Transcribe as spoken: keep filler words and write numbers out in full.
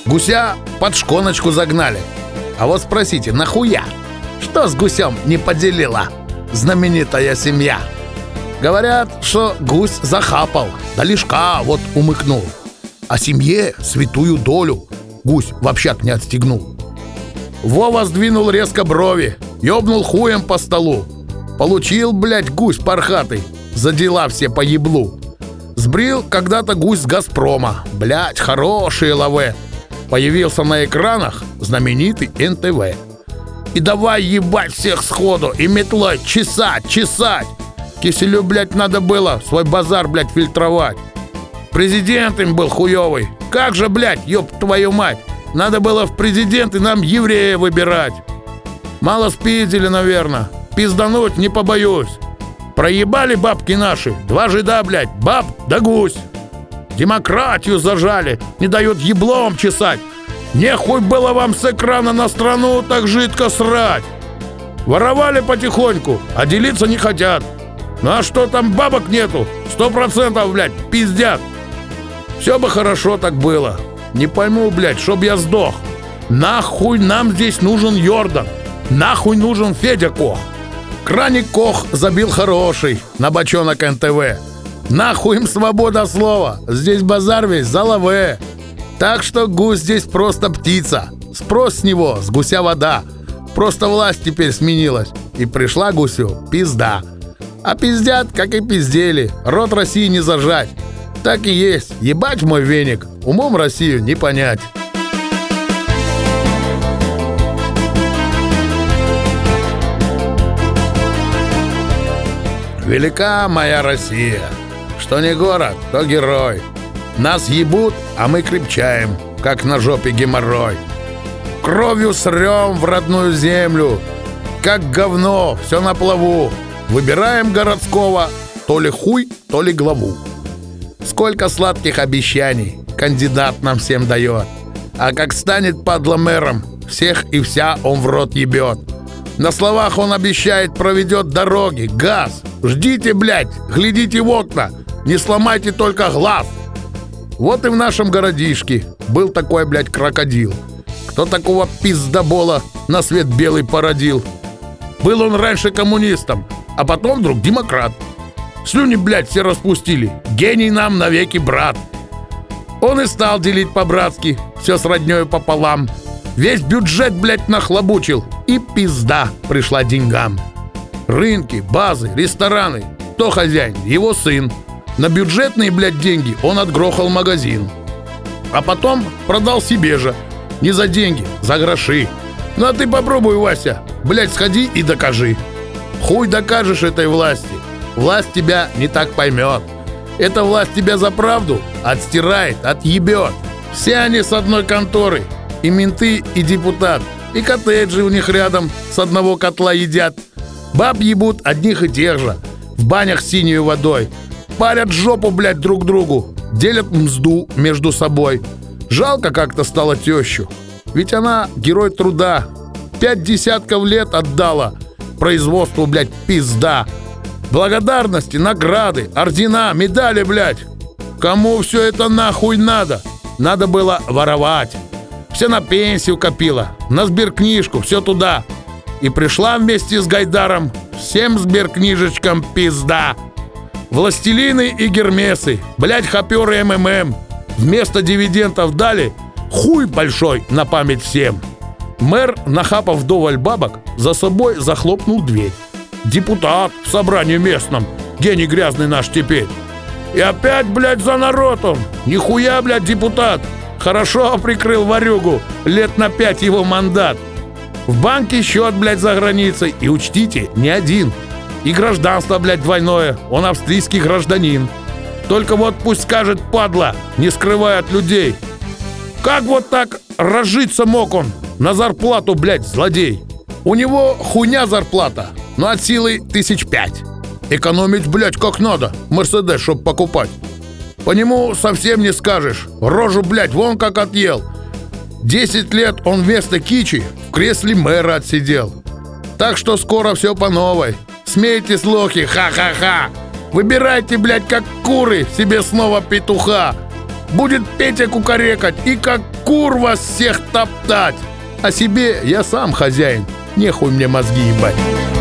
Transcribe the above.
Гуся под шконочку загнали. А вот спросите, нахуя? Что с гусем не поделила знаменитая семья? Говорят, что гусь захапал, да лишка вот умыкнул, а семье святую долю гусь в общак не отстегнул. Вова сдвинул резко брови, ёбнул хуем по столу. Получил, блядь, гусь пархатый, за дела все по еблу. Сбрил когда-то гусь с «Газпрома», блядь, хорошие лаве. Появился на экранах знаменитый эн тэ вэ. И давай ебать всех сходу, и метлой чесать, чесать. Киселю, блядь, надо было свой базар, блядь, фильтровать. Президент им был хуёвый. Как же, блядь, ёб твою мать. Надо было в президенты нам еврея выбирать. Мало спиздили, наверное. Пиздануть не побоюсь. Проебали бабки наши. Два жида, блядь, баб да гусь. Демократию зажали, не дают еблом чесать. Нехуй было вам с экрана на страну так жидко срать. Воровали потихоньку, а делиться не хотят. Ну а что там бабок нету? Сто процентов, блядь, пиздят. Все бы хорошо так было. Не пойму, блядь, чтоб я сдох. Нахуй нам здесь нужен Йордан. Нахуй нужен Федя Кох. Краник Кох забил хороший на бочонок эн тэ вэ. Нахуй им свобода слова. Здесь базар весь за лаве. Так что гусь здесь просто птица. Спрос с него, с гуся вода. Просто власть теперь сменилась. И пришла гусю пизда. А пиздят, как и пиздели. Рот России не зажать. Так и есть. Ебать мой веник. Умом Россию не понять. Велика моя Россия. Что не город, то герой. Нас ебут, а мы крепчаем, как на жопе геморрой. Кровью срем в родную землю, как говно, все на плаву. Выбираем городского, то ли хуй, то ли главу. Сколько сладких обещаний кандидат нам всем дает. А как станет падла мэром, всех и вся он в рот ебет. На словах он обещает, проведет дороги, газ. Ждите, блядь, глядите в окна, не сломайте только глаз. Вот и в нашем городишке был такой, блядь, крокодил. Кто такого пиздобола на свет белый породил? Был он раньше коммунистом, а потом вдруг демократ. Слюни, блядь, все распустили. Гений нам навеки брат. Он и стал делить по-братски, все с роднёю пополам. Весь бюджет, блядь, нахлобучил, и пизда пришла деньгам. Рынки, базы, рестораны. Кто хозяин? Его сын. На бюджетные, блядь, деньги он отгрохал магазин. А потом продал себе же. Не за деньги, за гроши. Ну а ты попробуй, Вася, блядь, сходи и докажи. Хуй докажешь этой власти. Власть тебя не так поймет. Эта власть тебя за правду отстирает, отъебет. Все они с одной конторы. И менты, и депутат. И коттеджи у них рядом с одного котла едят. Баб ебут одних и тех же. В банях с синей водой. Парят жопу, блядь, друг другу. Делят мзду между собой. Жалко как-то стало тещу. Ведь она герой труда. Пять десятков лет отдала производству, блядь, пизда. Благодарности, награды, ордена, медали, блядь. Кому все это нахуй надо? Надо было воровать. Все на пенсию копила, на сберкнижку, все туда. И пришла вместе с Гайдаром всем сберкнижечкам пизда. Властелины и гермесы, блядь, хоперы эм эм эм. Вместо дивидендов дали хуй большой на память всем. Мэр, нахапав вдоволь бабок, за собой захлопнул дверь. Депутат в собрании местном, гений грязный наш теперь. И опять, блядь, за народ он. Нихуя, блядь, депутат. Хорошо прикрыл ворюгу, лет на пять его мандат. В банке счет, блядь, за границей. И учтите, не один. И гражданство, блядь, двойное. Он австрийский гражданин. Только вот пусть скажет, падла, не скрывая от людей. Как вот так разжиться мог он на зарплату, блядь, злодей? У него хуйня зарплата, но от силы тысяч пять. Экономить, блядь, как надо, Мерседес, чтоб покупать. По нему совсем не скажешь. Рожу, блядь, вон как отъел. Десять лет он вместо кичи в кресле мэра отсидел. Так что скоро все по новой. Смейтесь, лохи, ха-ха-ха. Выбирайте, блядь, как куры себе снова петуха. будет Петя кукарекать и как курва всех топтать. А себе я сам хозяин, нехуй мне мозги ебать.